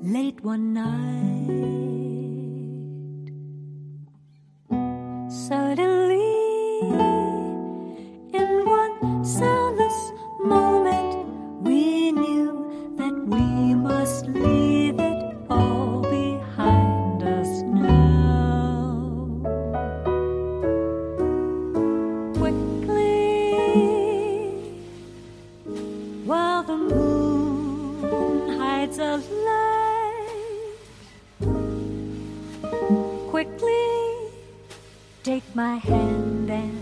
late one night. Suddenly, in one soundless moment, we knew that we must leave it all behind us now. Quickly, while the moon hides a light, quickly take my hand and